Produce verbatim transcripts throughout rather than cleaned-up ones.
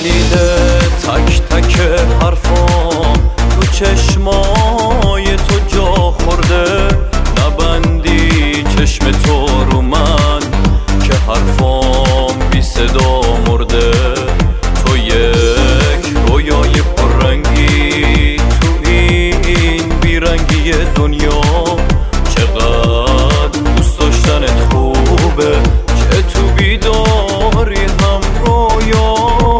کلیده تک تک حرفام تو چشمای تو جا خورده. نبندی چشم تو رو من که حرفام بی صدا مرده. تو یک رویای پررنگی تو این بیرنگی دنیا. چقدر دوست داشتنت خوبه که تو بیداری هم رویا.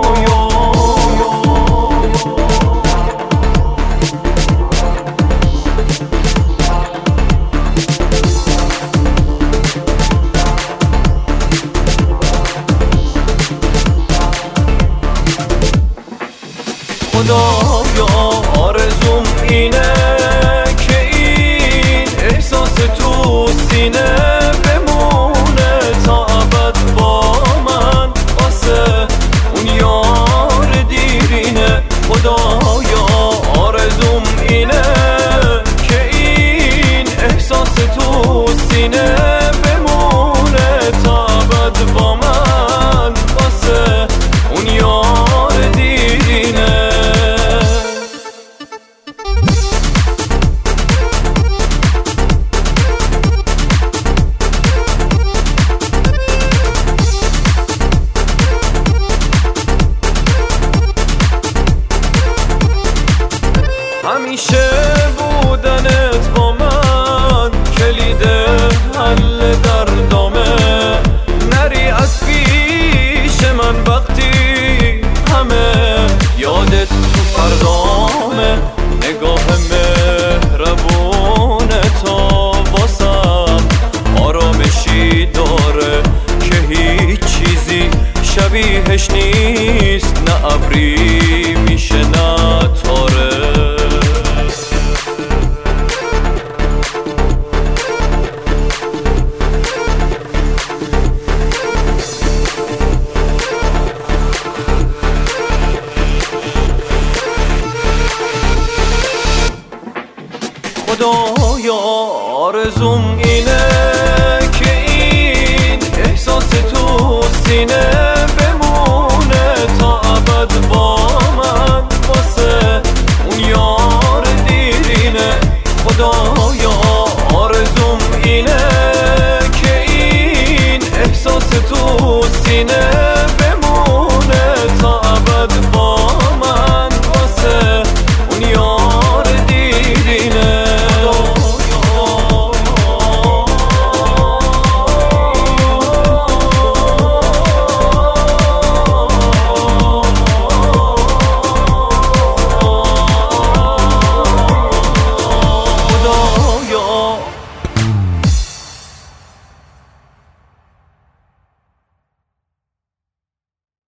خدایا آرزوم اینه که این احساس تو سینه بمونه تا ابد با من واسه اون یار دیرینه. خدایا آرزوم اینه که این احساس تو سینه بمونه تا ابد با من واسه اون یار دیرینه. همیشه بودنت با من کلید حل دردامه. نری از پیش من وقتی همه یادت تو فردامه. نگاه مهربون تا واسم آرامشی داره که هیچ چیزی شبیهش نیست. نه ابری میشه نه تاره. خدایا آرزوم اینه که این احساس تو سینه بمونه تا ابد با من واسه اون یار